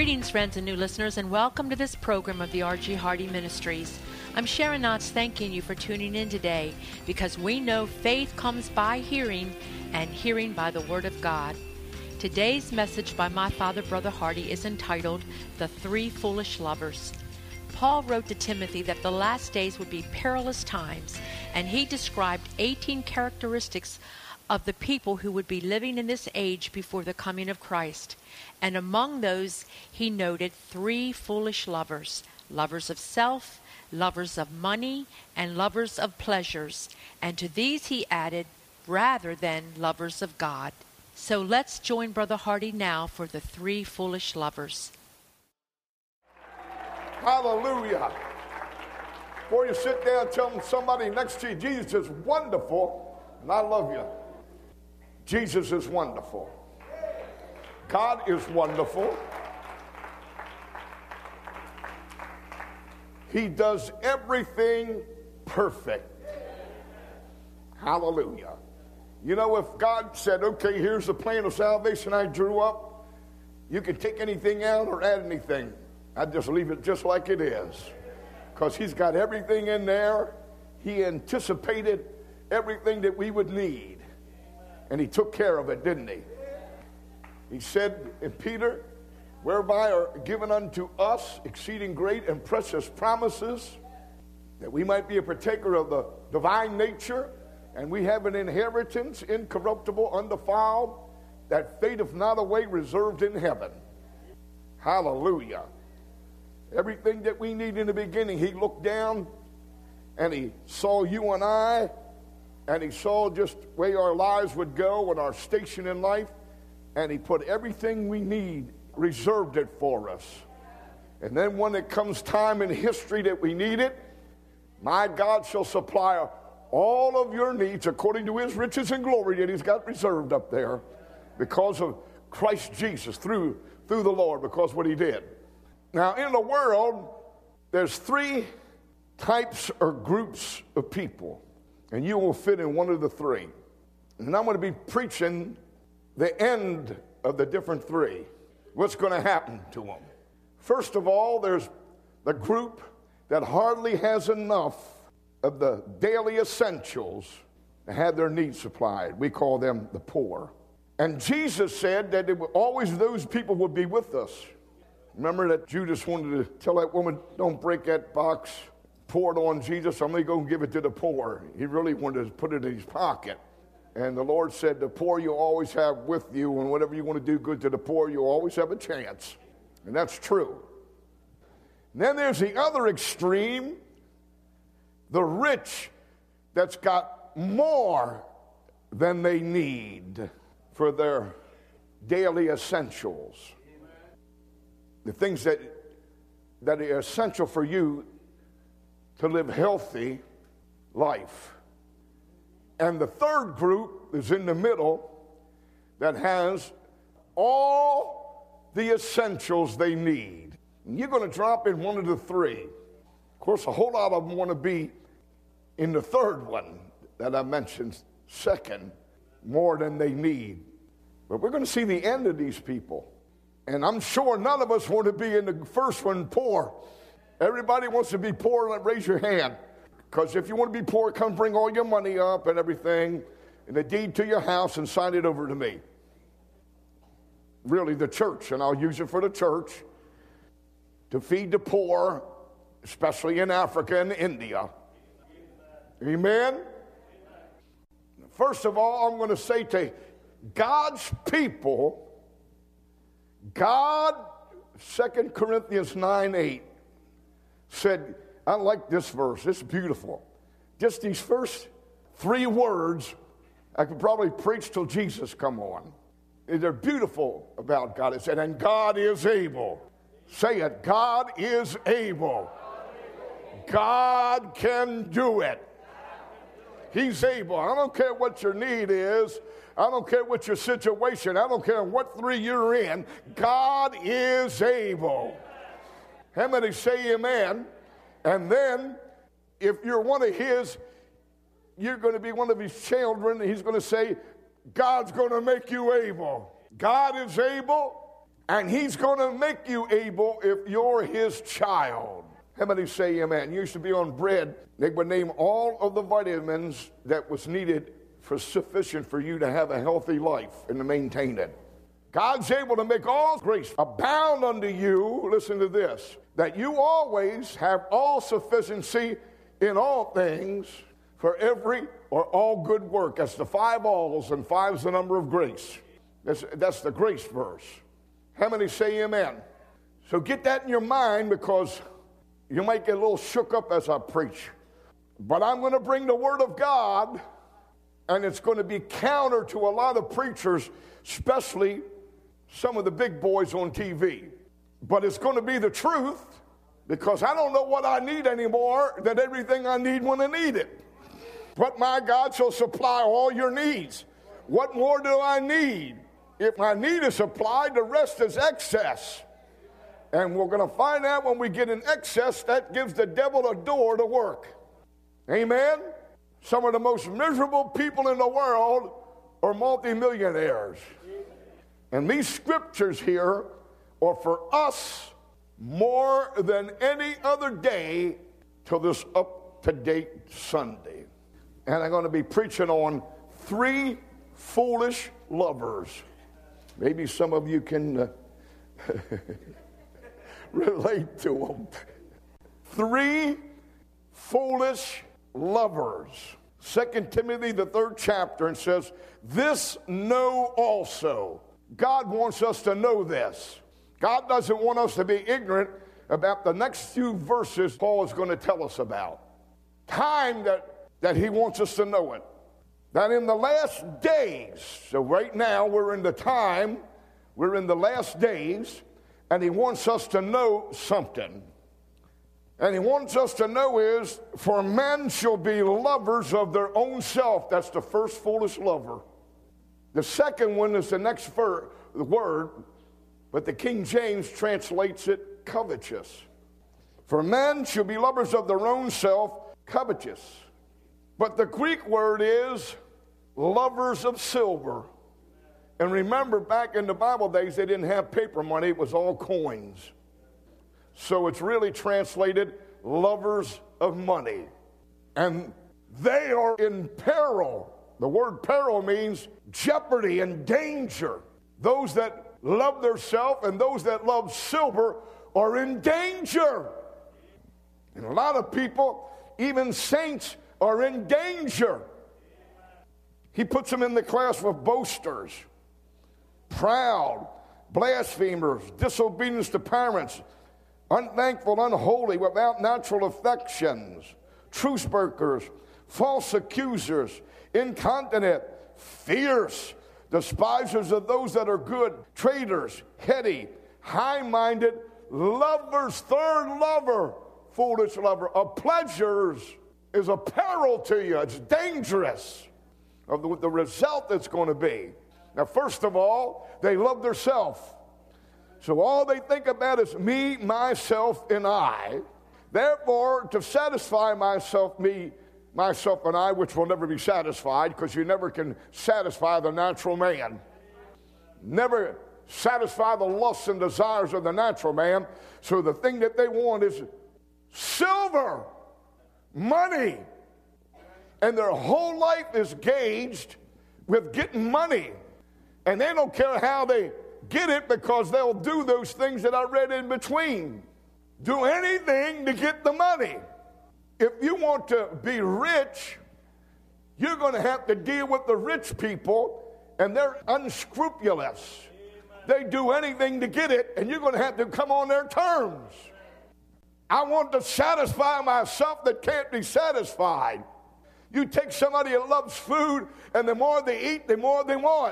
Greetings, friends and new listeners, and welcome to this program of the R.G. Hardy Ministries. I'm Sharon Knotts, thanking you for tuning in today, because we know faith comes by hearing, and hearing by the Word of God. Today's message by my father, Brother Hardy, is entitled, The Three Foolish Lovers. Paul wrote to Timothy that the last days would be perilous times, and he described 18 characteristics of the people who would be living in this age before the coming of Christ. And among those, he noted three foolish lovers: lovers of self, lovers of money, and lovers of pleasures. And to these he added, rather than lovers of God. So let's join Brother Hardy now for the three foolish lovers. Hallelujah. Before you sit down, tell somebody next to you, Jesus is wonderful, and I love you. Jesus is wonderful. God is wonderful. He does everything perfect. Hallelujah. You know, if God said, okay, here's the plan of salvation I drew up, you can take anything out or add anything. I'd just leave it just like it is, because he's got everything in there. He anticipated everything that we would need, and he took care of it, didn't he? He said in Peter, whereby are given unto us exceeding great and precious promises, that we might be a partaker of the divine nature, and we have an inheritance incorruptible, undefiled, that fadeth not away, reserved in heaven. Hallelujah. Everything that we need in the beginning, he looked down and he saw you and I, and he saw just where our lives would go and our station in life, and he put everything we need, reserved it for us. And then when it comes time in history that we need it, my God shall supply all of your needs according to his riches and glory that he's got reserved up there, because of Christ Jesus, through the Lord, because of what he did. Now, in the world, there's three types or groups of people, and you will fit in one of the three. And I'm going to be preaching the end of the different three. What's going to happen to them? First of all, there's the group that hardly has enough of the daily essentials to have their needs supplied. We call them the poor. And Jesus said that always those people would be with us. Remember that Judas wanted to tell that woman, don't break that box, pour it on Jesus, I'm going to go and give it to the poor. He really wanted to put it in his pocket. And the Lord said, the poor you always have with you, and whatever you want to do good to the poor, you always have a chance. And that's true. And then there's the other extreme, the rich that's got more than they need for their daily essentials. The things that are essential for you to live healthy life. And the third group is in the middle that has all the essentials they need. And you're going to drop in one of the three. Of course, a whole lot of them want to be in the third one that I mentioned, second, more than they need. But we're going to see the end of these people. And I'm sure none of us want to be in the first one, poor. Everybody wants to be poor. Raise your hand. Because if you want to be poor, come bring all your money up and everything, and a deed to your house, and sign it over to me. Really, the church, and I'll use it for the church, to feed the poor, especially in Africa and India. Amen? First of all, I'm going to say to God's people, God, 2 Corinthians 9:8, said, I like this verse. It's beautiful. Just these first three words, I could probably preach till Jesus come on. They're beautiful about God. It said, and God is able. Say it. God is able. God can do it. He's able. I don't care what your need is. I don't care what your situation. I don't care what three you're in. God is able. How many say amen? And then, if you're one of his, you're going to be one of his children. He's going to say, God's going to make you able. God is able. And he's going to make you able if you're his child. How many say amen? You used to be on bread. They would name all of the vitamins that was needed for sufficient for you to have a healthy life and to maintain it. God's able to make all grace abound unto you, listen to this, that you always have all sufficiency in all things for every or all good work. That's the 5 alls, and 5's the number of grace. That's the grace verse. How many say amen? So get that in your mind, because you might get a little shook up as I preach. But I'm going to bring the Word of God, and it's going to be counter to a lot of preachers, especially some of the big boys on TV. But it's going to be the truth, because I don't know what I need anymore than everything I need when I need it. But my God shall supply all your needs. What more do I need? If my need is supplied, the rest is excess. And we're going to find out when we get in excess, that gives the devil a door to work. Amen? Some of the most miserable people in the world are multimillionaires. And these scriptures here are for us more than any other day till this up-to-date Sunday. And I'm going to be preaching on 3 foolish lovers. Maybe some of you can relate to them. 3 foolish lovers. 2 Timothy, the 3rd chapter, and says, this know also. God wants us to know this. God doesn't want us to be ignorant about the next few verses Paul is going to tell us about. Time that he wants us to know it. That in the last days, so right now we're in the last days, and he wants us to know something. And he wants us to know is, for men shall be lovers of their own self. That's the first foolish lover. The second one is the next word, but the King James translates it covetous. For men shall be lovers of their own self, covetous. But the Greek word is lovers of silver. And remember, back in the Bible days, they didn't have paper money. It was all coins. So it's really translated lovers of money. And they are in peril. The word peril means jeopardy and danger. Those that love their self and those that love silver are in danger. And a lot of people, even saints, are in danger. He puts them in the class with boasters, proud, blasphemers, disobedience to parents, unthankful, unholy, without natural affections, truce breakers, false accusers, incontinent, fierce, despisers of those that are good, traitors, heady, high-minded, lovers, 3rd lover, foolish lover, of pleasures is a peril to you. It's dangerous of the result that's going to be. Now, first of all, they love their self. So all they think about is me, myself, and I. Therefore, to satisfy myself, and I, which will never be satisfied, because you never can satisfy the natural man. Never satisfy the lusts and desires of the natural man. So the thing that they want is silver, money. And their whole life is gauged with getting money. And they don't care how they get it, because they'll do those things that I read in between. Do anything to get the money. If you want to be rich, you're going to have to deal with the rich people, and they're unscrupulous. They do anything to get it, and you're going to have to come on their terms. I want to satisfy myself that can't be satisfied. You take somebody that loves food, and the more they eat, the more they want.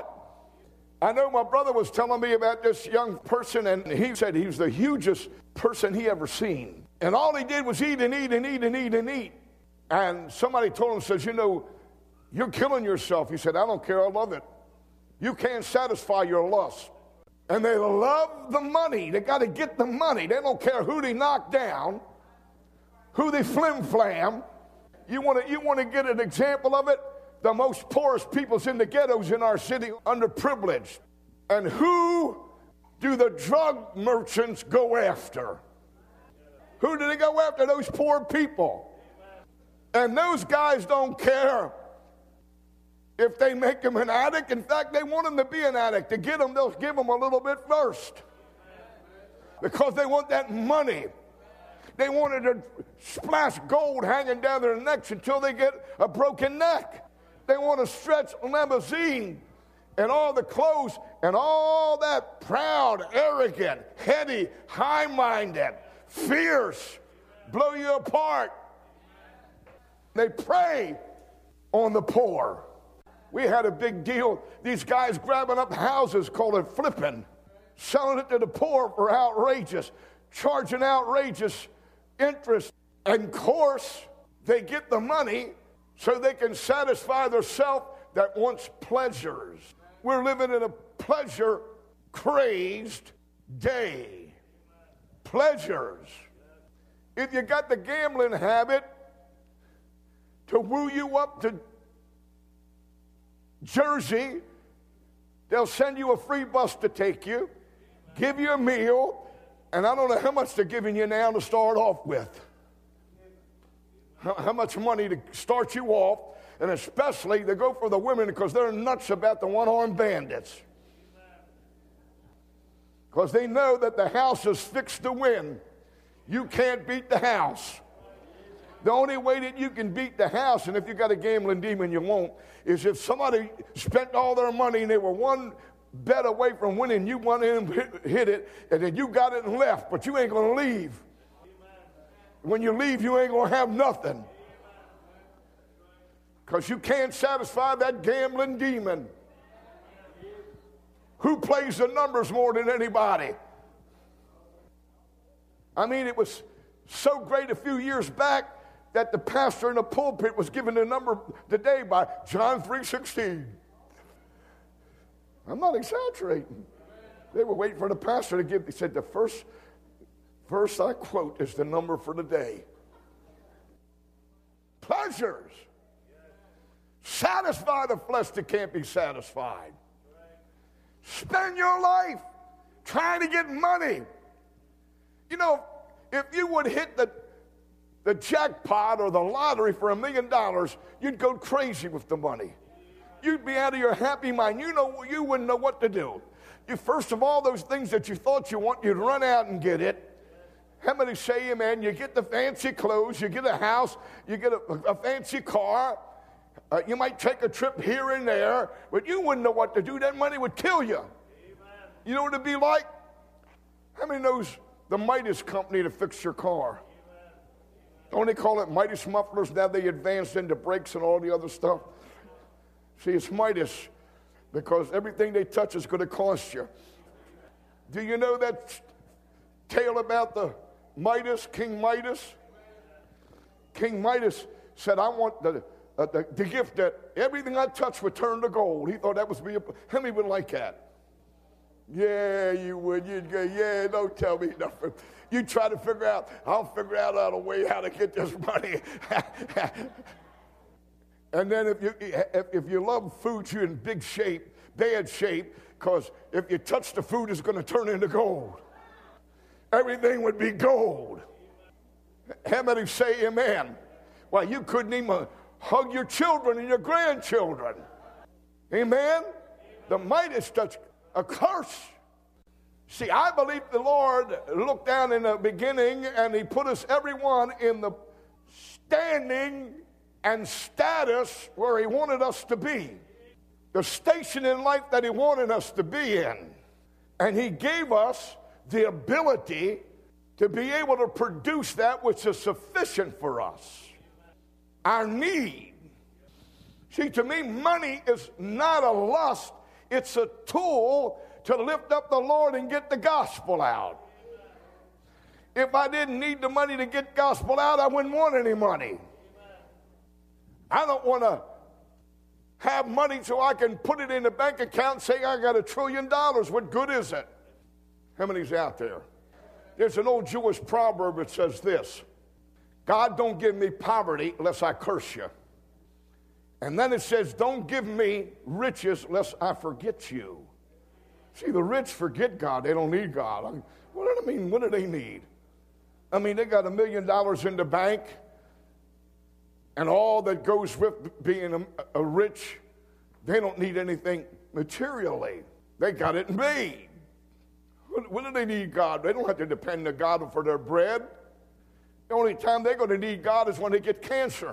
I know my brother was telling me about this young person, and he said he was the hugest person he ever seen. And all he did was eat and eat and eat and eat and eat. And somebody told him, says, you know, you're killing yourself. He said, I don't care, I love it. You can't satisfy your lust. And they love the money. They got to get the money. They don't care who they knock down, who they flim-flam. You want to get an example of it? The most poorest people's in the ghettos in our city, underprivileged. And who do the drug merchants go after? Who do they go after? Those poor people. And those guys don't care if they make them an addict. In fact, they want them to be an addict. To get them, they'll give them a little bit first. Because they want that money. They wanted to splash gold hanging down their necks until they get a broken neck. They want to stretch limousine and all the clothes and all that proud, arrogant, heady, high-minded, fierce, blow you apart. They prey on the poor. We had a big deal. These guys grabbing up houses, called it flipping, selling it to the poor for outrageous, charging outrageous interest. And of course, they get the money so they can satisfy their self that wants pleasures. We're living in a pleasure-crazed day. Pleasures. If you got the gambling habit to woo you up to Jersey, they'll send you a free bus to take you, give you a meal, and I don't know how much they're giving you now to start off with. How much money to start you off, and especially they go for the women because they're nuts about the one-armed bandits. Because they know that the house is fixed to win. You can't beat the house. The only way that you can beat the house, and if you got a gambling demon, you won't, is if somebody spent all their money and they were one bet away from winning, you went in and hit it, and then you got it and left, but you ain't going to leave. When you leave, you ain't going to have nothing. Because you can't satisfy that gambling demon. Who plays the numbers more than anybody? I mean, it was so great a few years back that the pastor in the pulpit was given the number today by John 3:16. I'm not exaggerating. They were waiting for the pastor to give. He said, the first verse I quote is the number for the day. Pleasures. Satisfy the flesh that can't be satisfied. Spend your life trying to get money. You know, if you would hit the jackpot or the lottery for $1 million, you'd go crazy with the money. You'd be out of your happy mind. You wouldn't know what to do. You, first of all, those things that you thought you want, you'd run out and get it. How many say amen? You get the fancy clothes, you get a house, you get a fancy car. You might take a trip here and there, but you wouldn't know what to do. That money would kill you. Amen. You know what it'd be like? How many knows the Midas company to fix your car? Amen. Don't they call it Midas mufflers? Now they advanced into brakes and all the other stuff. See, it's Midas because everything they touch is going to cost you. Do you know that tale about the Midas, King Midas? King Midas said, I want the gift that everything I touch would turn to gold. He thought that was how many would like that? Yeah, you would. You'd go, yeah, don't tell me nothing. You try to figure out, I'll figure out a way how to get this money. And then if you love food, you're in big shape, bad shape, because if you touch the food, it's going to turn into gold. Everything would be gold. How many say amen? Well, you couldn't even hug your children and your grandchildren. Amen? The Midas touch, a curse. See, I believe the Lord looked down in the beginning and he put us everyone in the standing and status where he wanted us to be. The station in life that he wanted us to be in. And he gave us the ability to be able to produce that which is sufficient for us. Our need. See, to me, money is not a lust. It's a tool to lift up the Lord and get the gospel out. If I didn't need the money to get gospel out, I wouldn't want any money. I don't want to have money so I can put it in the bank account and say I got $1 trillion. What good is it? How many's out there? There's an old Jewish proverb that says this: God don't give me poverty lest I curse you. And then it says, don't give me riches lest I forget you. See, the rich forget God. They don't need God. What do they need? I mean, they got $1 million in the bank, and all that goes with being a rich, they don't need anything materially. They got it made. When do they need God? They don't have to depend on God for their bread. The only time they're going to need God is when they get cancer.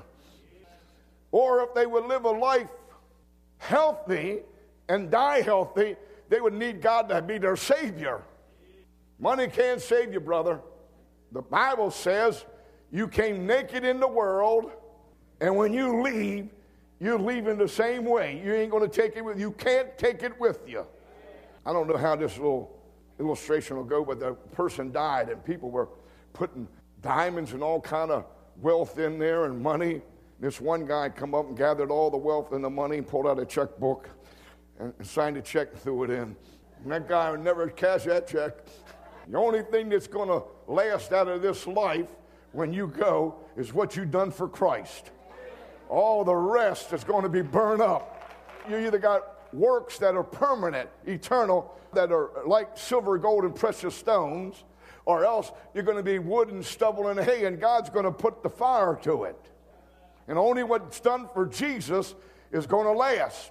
Or if they would live a life healthy and die healthy, they would need God to be their Savior. Money can't save you, brother. The Bible says you came naked in the world, and when you leave, you're leaving the same way. You ain't going to take it with you. You can't take it with you. I don't know how this little illustration will go, but the person died, and people were putting diamonds and all kind of wealth in there and money. This one guy come up and gathered all the wealth and the money and pulled out a checkbook and signed a check and threw it in. And that guy would never cash that check. The only thing that's going to last out of this life when you go is what you've done for Christ. All the rest is going to be burned up. You either got works that are permanent, eternal, that are like silver, gold, and precious stones, or else you're going to be wood and stubble and hay, and God's going to put the fire to it. And only what's done for Jesus is going to last.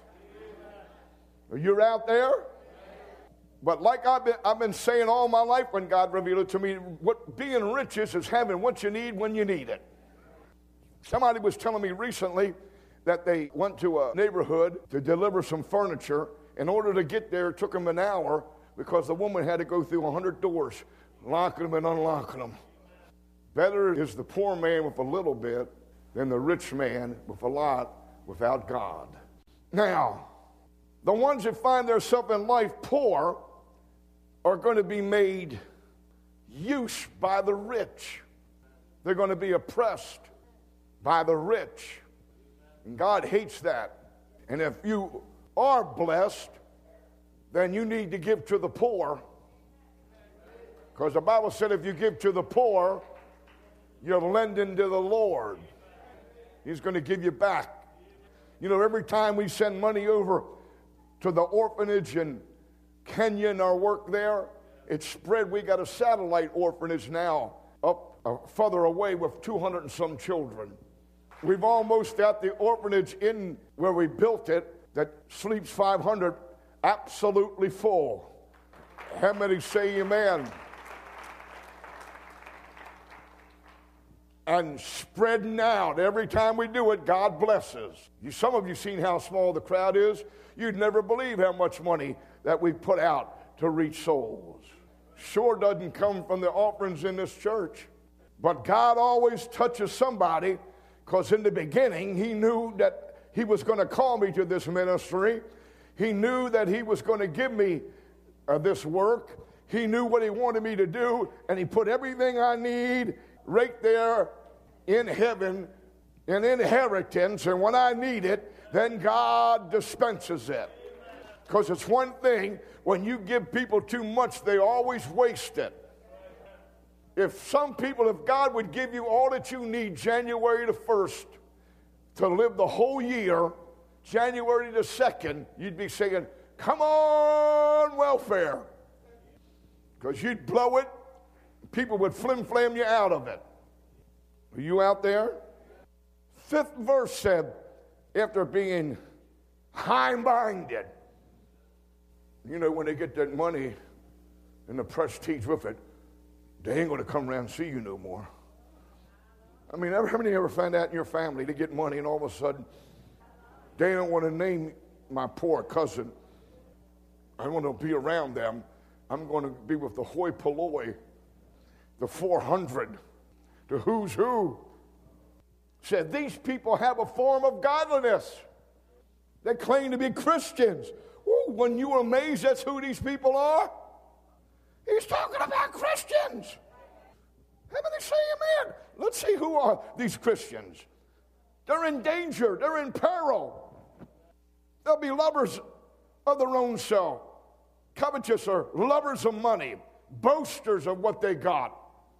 You're out there? But like I've been saying all my life when God revealed it to me, what being rich is having what you need when you need it. Somebody was telling me recently that they went to a neighborhood to deliver some furniture. In order to get there, it took them an hour because the woman had to go through 100 doors, locking them and unlocking them. Better is the poor man with a little bit than the rich man with a lot without God. Now, the ones that find themselves in life poor are going to be made use by the rich. They're going to be oppressed by the rich. And God hates that. And if you are blessed, then you need to give to the poor. Because the Bible said if you give to the poor, you're lending to the Lord. He's going to give you back. You know, every time we send money over to the orphanage in Kenya and our work there, it's spread. We got a satellite orphanage now up further away with 200 and some children. We've almost got the orphanage in where we built it that sleeps 500 absolutely full. How many say amen? And spreading out. Every time we do it, God blesses. Some of you seen how small the crowd is. You'd never believe how much money that we put out to reach souls. Sure doesn't come from the offerings in this church. But God always touches somebody, because in the beginning, He knew that He was going to call me to this ministry. He knew that He was going to give me this work. He knew what He wanted me to do, and He put everything I need right there in heaven, an inheritance, and when I need it, then God dispenses it. Because it's one thing, when you give people too much, they always waste it. If God would give you all that you need January the 1st to live the whole year, January the 2nd, you'd be saying, come on, welfare. Because you'd blow it, people would flim-flam you out of it. Are you out there? 5th verse said, after being high-minded, you know, when they get that money and the prestige with it, they ain't going to come around and see you no more. I mean, how many ever find out in your family, they get money and all of a sudden, they don't want to name my poor cousin. I want to be around them. I'm going to be with the hoi polloi, the 400, the who's who. Said, these people have a form of godliness. They claim to be Christians. Ooh, when you were amazed that's who these people are? He's talking about Christians. How many say amen? Let's see who are these Christians. They're in danger. They're in peril. They'll be lovers of their own self. Covetous are lovers of money. Boasters of what they got.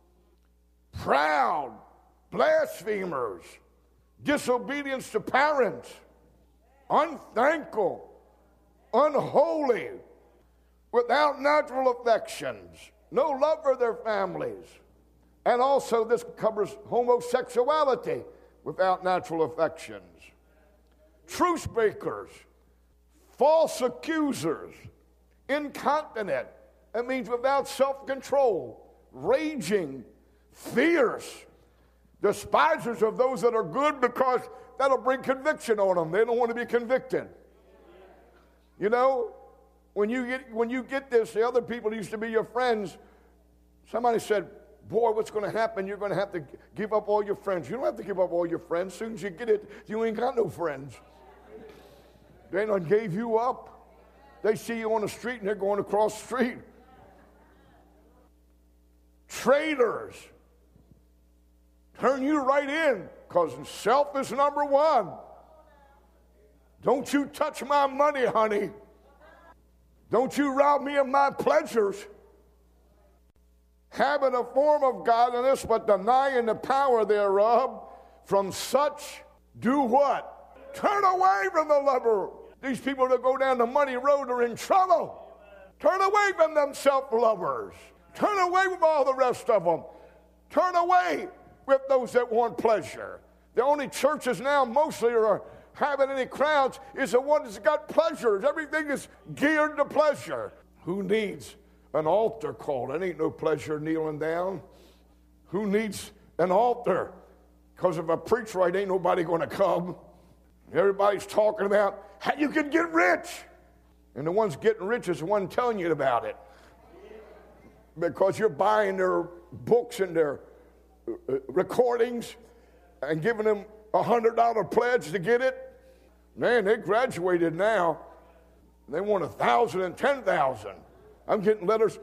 Proud. Blasphemers. Disobedience to parents. Unthankful. Unholy. without natural affections, no love for their families. And also this covers homosexuality, without natural affections. Truce breakers, false accusers, incontinent. That means without self-control, raging, fierce, despisers of those that are good, because that'll bring conviction on them. They don't want to be convicted. You know, when you get this, the other people who used to be your friends, somebody said, boy, what's going to happen? You're going to have to give up all your friends. You don't have to give up all your friends. As soon as you get it, you ain't got no friends. They done gave you up. They see you on the street and they're going across the street. Traitors. Turn you right in, because self is number one. Don't you touch my money, honey. Don't you rob me of my pleasures. Having a form of godliness, but denying the power thereof, from such do what? Turn away from the lover. These people that go down the money road are in trouble. Turn away from them self-lovers. Turn away from all the rest of them. Turn away with those that want pleasure. The only churches now mostly are having any crowds is the ones that got pleasures. Everything is geared to pleasure. Who needs an altar call? It ain't no pleasure kneeling down. Who needs an altar? Because if I preach right, ain't nobody going to come. Everybody's talking about how you can get rich. And the ones getting rich is the one telling you about it. Because you're buying their books and their recordings and giving them a $100 pledge to get it. Man, they graduated now. They want 1,000 and 10,000. I'm getting letters.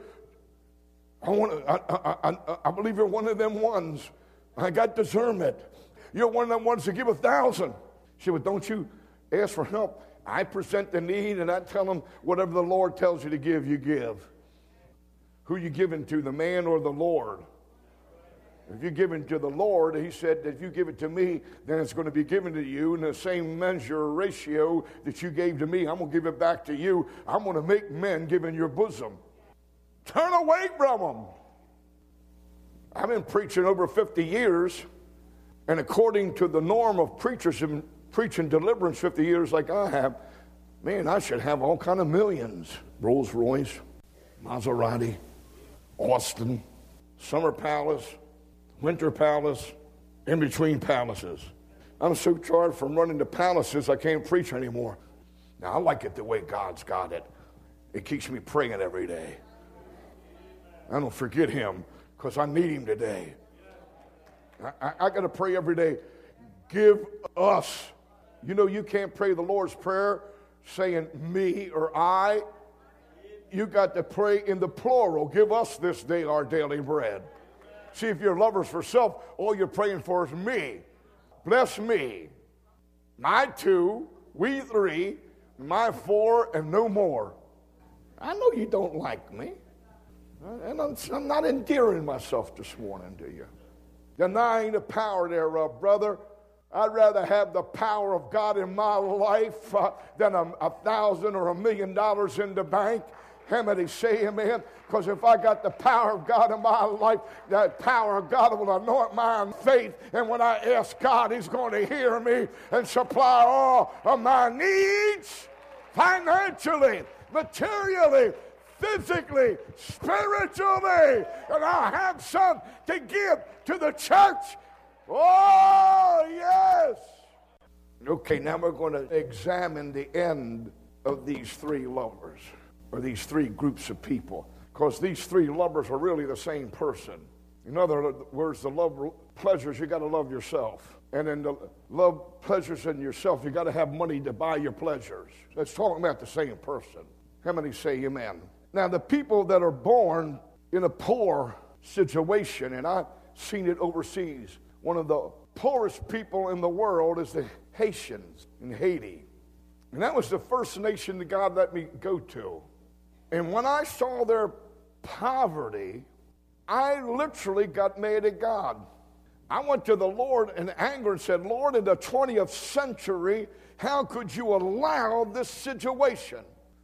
I believe you're one of them ones. I got discernment. You're one of them ones to give 1,000. She said, well, don't you ask for help. I present the need and I tell them whatever the Lord tells you to give, you give. Who you giving to, the man or the Lord? If you're giving to the Lord, he said that if you give it to me, then it's going to be given to you in the same measure or ratio that you gave to me. I'm going to give it back to you. I'm going to make men give in your bosom. Turn away from them. I've been preaching over 50 years, and according to the norm of preachers and preaching deliverance 50 years like I have, man, I should have all kind of millions. Rolls Royce, Maserati, Austin, Summer Palace, Winter Palace, in between palaces. I'm so charged from running the palaces, I can't preach anymore. Now, I like it the way God's got it. It keeps me praying every day. I don't forget him, because I need him today. I got to pray every day. Give us. You know, you can't pray the Lord's Prayer saying me or I. You got to pray in the plural. Give us this day our daily bread. See, if you're lovers for self, all you're praying for is me. Bless me. My two, we three, my four, and no more. I know you don't like me. And I'm not endearing myself this morning to you. Denying the power thereof, brother. I'd rather have the power of God in my life than 1,000 or $1 million in the bank. How many say amen? Because if I got the power of God in my life, that power of God will anoint my faith. And when I ask God, he's going to hear me and supply all of my needs financially, materially, physically, spiritually. And I'll have some to give to the church. Oh, yes. Okay, now we're going to examine the end of these three lovers, or these three groups of people, because these three lovers are really the same person. In other words, the love pleasures, you got to love yourself. And in the love pleasures in yourself, you got to have money to buy your pleasures. That's talking about the same person. How many say amen? Now, the people that are born in a poor situation, and I've seen it overseas, one of the poorest people in the world is the Haitians in Haiti. And that was the first nation that God let me go to. And when I saw their poverty, I literally got mad at God. I went to the Lord in anger and said, Lord, in the 20th century, how could you allow this situation?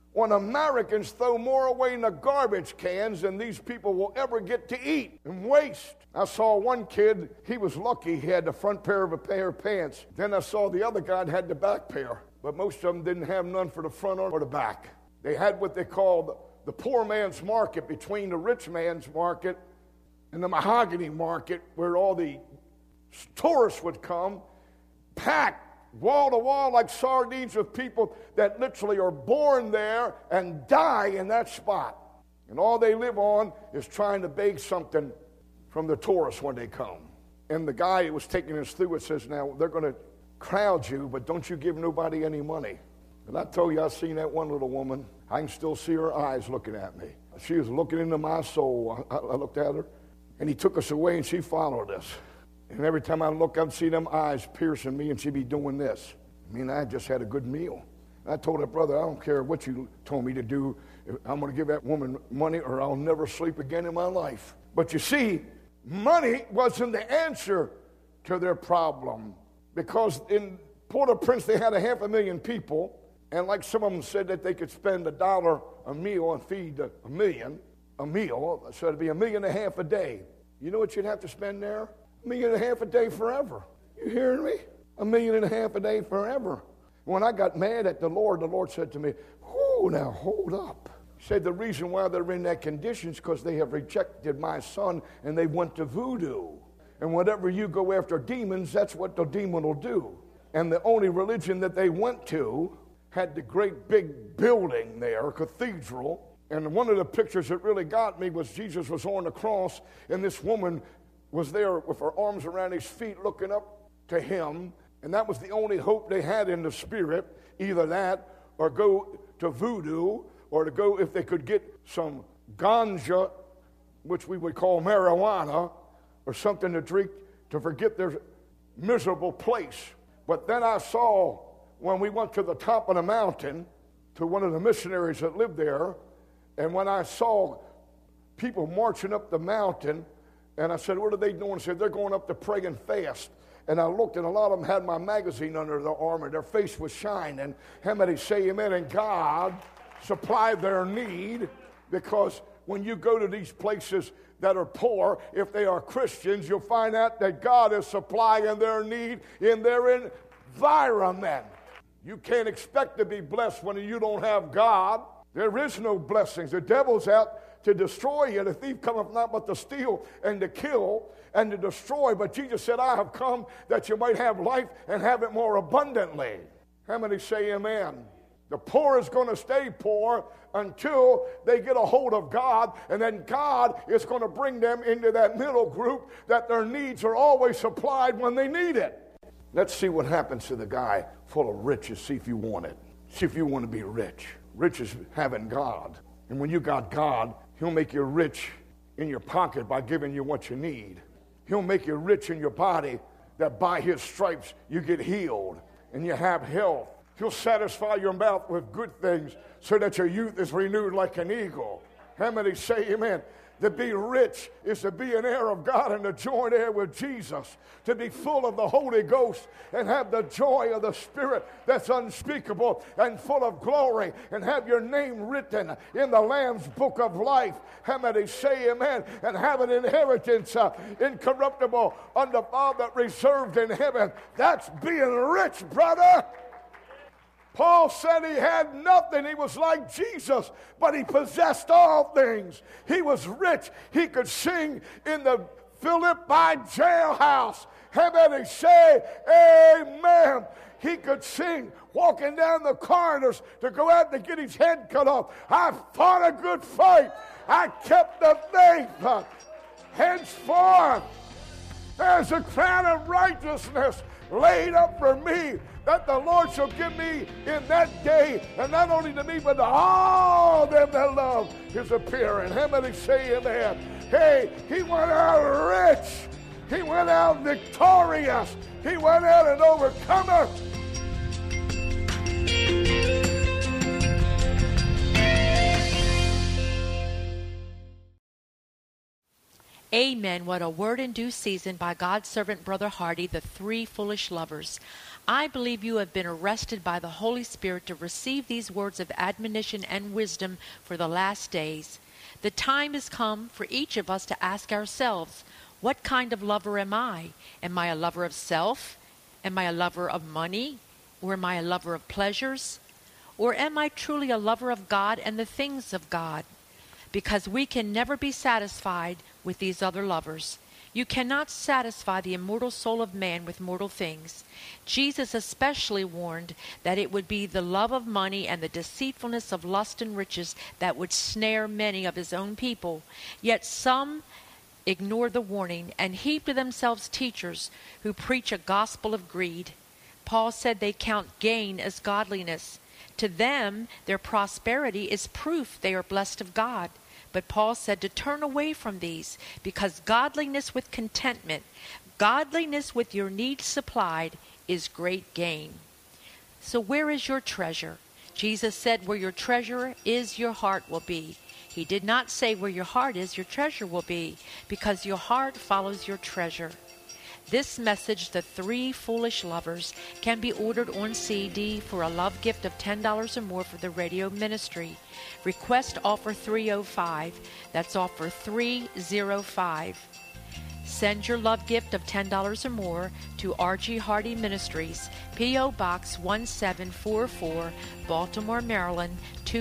when Americans throw more away in the garbage cans than these people will ever get to eat and waste. I saw one kid, he was lucky, he had the front pair of a pair of pants. Then I saw the other guy had the back pair, but most of them didn't have none for the front or the back. They had what they called the poor man's market between the rich man's market and the mahogany market, where all the tourists would come, packed wall to wall like sardines, with people that literally are born there and die in that spot. And all they live on is trying to beg something from the tourists when they come. And the guy who was taking us through it says, now, they're going to crowd you, but don't you give nobody any money. And I told you, I seen that one little woman. I can still see her eyes looking at me. She was looking into my soul. I looked at her, and he took us away, and she followed us. And every time I look, I'd see them eyes piercing me, and she'd be doing this. I mean, I just had a good meal. And I told her, brother, I don't care what you told me to do. I'm going to give that woman money, or I'll never sleep again in my life. But you see, money wasn't the answer to their problem, because in Port-au-Prince they had 500,000 people, and like some of them said that they could spend $1 a meal and feed a million a meal, so it'd be $1.5 million a day. You know what you'd have to spend there? $1.5 million a day forever. You hearing me? $1.5 million a day forever. When I got mad at the Lord said to me, "Oh, now hold up." He said the reason why they're in that condition is because they have rejected my son and they went to voodoo. And whenever you go after demons, that's what the demon will do. And the only religion that they went to had the great big building there, cathedral. And one of the pictures that really got me was Jesus was on the cross, and this woman was there with her arms around his feet looking up to him. And that was the only hope they had in the spirit, either that or go to voodoo, or to go, if they could get some ganja, which we would call marijuana, or something to drink to forget their miserable place. But then I saw, when we went to the top of the mountain, to one of the missionaries that lived there, and when I saw people marching up the mountain, and I said, "What are they doing?" He said, "They're going up to pray and fast." And I looked, and a lot of them had my magazine under their arm, and their face was shining. How many say amen? And God supplied their need, because when you go to these places that are poor, if they are Christians, you'll find out that God is supplying their need in their environment. You can't expect to be blessed when you don't have God. There is no blessings. The devil's out to destroy you. The thief cometh not but to steal and to kill and to destroy. But Jesus said, "I have come that you might have life and have it more abundantly." How many say amen? The poor is going to stay poor until they get a hold of God, and then God is going to bring them into that middle group that their needs are always supplied when they need it. Let's see what happens to the guy full of riches. See if you want it. See if you want to be rich. Rich is having God. And when you got God, he'll make you rich in your pocket by giving you what you need. He'll make you rich in your body, that by his stripes you get healed and you have health. He'll satisfy your mouth with good things so that your youth is renewed like an eagle. How many say amen? To be rich is to be an heir of God and to join heir with Jesus. To be full of the Holy Ghost and have the joy of the Spirit that's unspeakable and full of glory, and have your name written in the Lamb's book of life. How many say amen? And have an inheritance incorruptible unto Father reserved in heaven. That's being rich, brother. Paul said he had nothing. He was like Jesus, but he possessed all things. He was rich. He could sing in the Philippi jailhouse. How many say amen? He could sing walking down the corridors to go out to get his head cut off. I fought a good fight. I kept the faith. Henceforth, there's a crown of righteousness laid up for me, that the Lord shall give me in that day, and not only to me, but to all them that love his appearing. How many say amen? Hey, he went out rich. He went out victorious. He went out an overcomer. Amen. What a word in due season by God's servant, Brother Hardy, the three foolish lovers. I believe you have been arrested by the Holy Spirit to receive these words of admonition and wisdom for the last days. The time has come for each of us to ask ourselves, what kind of lover am I? Am I a lover of self? Am I a lover of money? Or am I a lover of pleasures? Or am I truly a lover of God and the things of God? Because we can never be satisfied with these other lovers. You cannot satisfy the immortal soul of man with mortal things. Jesus especially warned that it would be the love of money and the deceitfulness of lust and riches that would snare many of his own people. Yet some ignore the warning and heap to themselves teachers who preach a gospel of greed. Paul said they count gain as godliness. To them, their prosperity is proof they are blessed of God. But Paul said to turn away from these, because godliness with contentment, godliness with your needs supplied, is great gain. So where is your treasure? Jesus said, where your treasure is, your heart will be. He did not say where your heart is, your treasure will be, because your heart follows your treasure. This message, The Three Foolish Lovers, can be ordered on CD for a love gift of $10 or more for the radio ministry. Request offer 305. That's offer 305. Send your love gift of $10 or more to R.G. Hardy Ministries, P.O. Box 1744, Baltimore, Maryland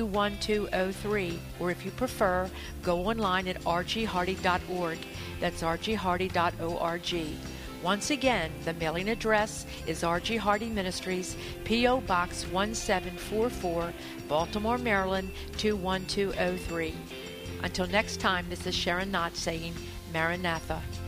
21203. Or if you prefer, go online at rghardy.org. That's rghardy.org. Once again, the mailing address is R.G. Hardy Ministries, P.O. Box 1744, Baltimore, Maryland 21203. Until next time, this is Sharon Knott saying, Maranatha.